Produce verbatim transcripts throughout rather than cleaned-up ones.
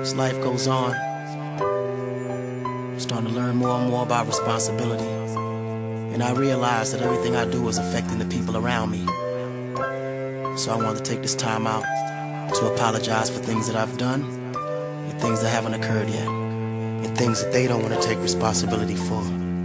As life goes on, I'm starting to learn more and more about responsibility. And I realize that everything I do is affecting the people around me. So I want to take this time out to apologize for things that I've done and things that haven't occurred yet, and things that they don't want to take responsibility for.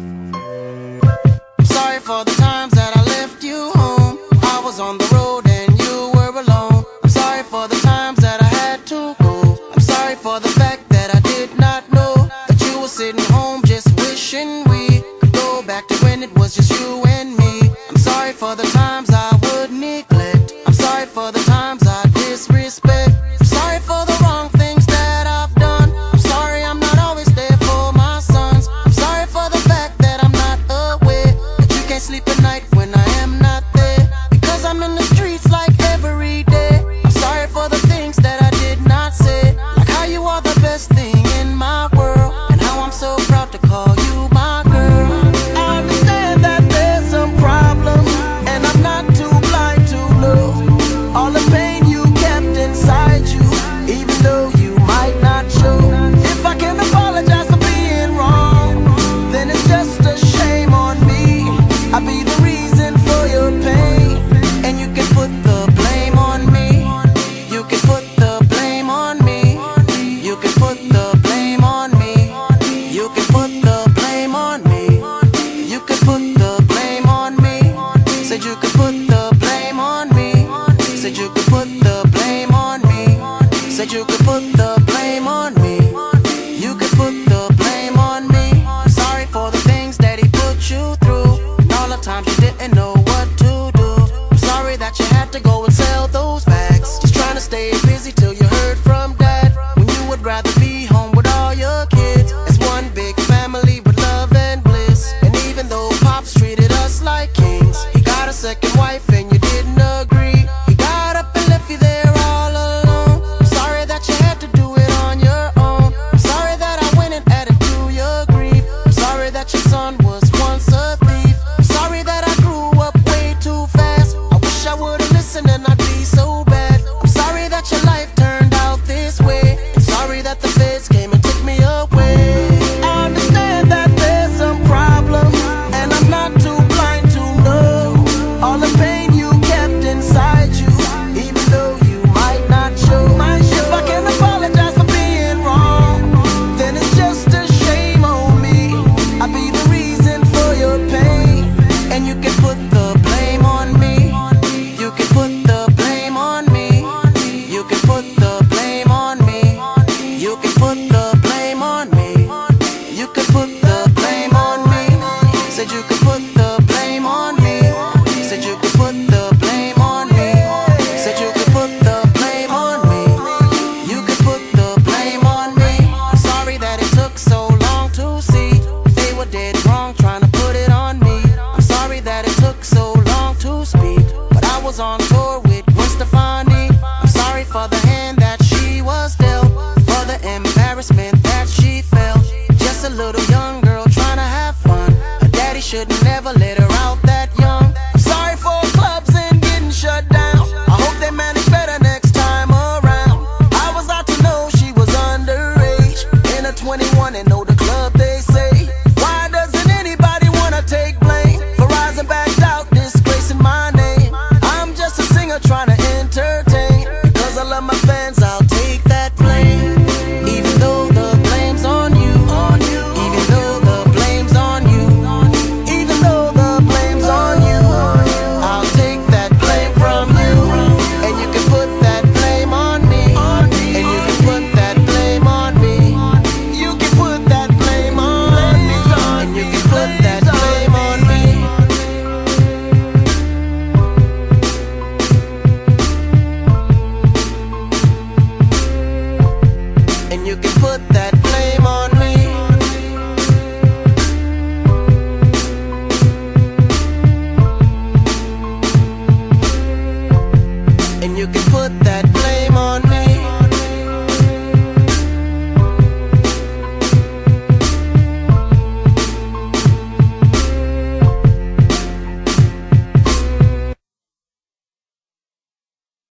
I'm sorry for the times that I left you home. I was on the road and you were alone. I'm sorry for the times that I had to go. I'm sorry for the fact that I did not know that you were sitting home just wishing we could go back to when it was just you and me. I'm sorry for the times I would neglect. I'm sorry for the times I disrespect. I'm sorry for the wrong things that I've done. I'm sorry I'm not always there for my sons. I'm sorry for the fact that I'm not aware that you can't sleep at night when I am not there, because I'm in the streets like every day. I'm sorry for the things that I did not say, like how you are the best thing in my world, and how I'm so proud to call you my girl. I understand that there's some problem, and I'm not too blind to know all the pain you kept inside you, even though you might not show. If I can apologize for being wrong, then it's just a shame on me. I'll be the reason for your pain, and you can put the blame on me. You can put the blame on me. You can put the blame on me. You can put the blame on me. You can put the blame on me. Said you could put the blame on me. Said you could put the blame on me. Said you could put the blame on me. You could put the blame on me. I'm sorry for the things that he put you through, and all the times you didn't know what to do. I'm sorry that you had to go and sell those bags, just trying to stay busy till you heard from dad, when you would rather be home with all your kids as one big family with love and bliss. And even though Pops treated us like kings, he got a second wife and you didn't agree. He got up and left you there all alone. I'm sorry that you had to do it on your own. I'm sorry that I went and added to your grief. I'm sorry that your son was once a thief. I'm sorry that I grew up way too fast. I wish I would've listened and I'd be so bad. I'm sorry that your life turned out this way, and sorry that the feds came and took me away. I understand that there's some problem, and I'm not too blind to know all the pain you kept inside you, even though you might not show. If I can apologize for being wrong, then it's just a shame on me. I'll be the reason for your pain, and you can put the blame on me. You can put the blame on me. You can put the blame on me. You can put the blame on me. You can put the blame on me. Said you could put the blame on me. Said you could put the blame on me. Said you could put the blame on me. You could put the blame on me. I'm sorry that it took so long to see they were dead wrong trying to put it on me. I'm sorry that it took so long to speak, but I was on tour with Gwen Stefani. I'm sorry for the hand that she was dealt, for the embarrassment that she felt. Just a little young girl trying to have fun. Her daddy should never let her out that young. I'm sorry for clubs and getting shut down. I hope they manage better next time around. I was out to know she was underage, in her twenty-one and know the club they say. Why doesn't anybody wanna take blame for rising back out, disgracing my name? I'm just a singer trying to entertain. Because I love my fans, I'll take that blame. Even though the blame's on you. Even though the blame's on you. Even though the blame's on you. I'll take that blame from you. And you can put that blame on me. And you can put that blame on me. You can put that blame on me. And you can put that blame on me. And you can put that blame on me. And you can put that blame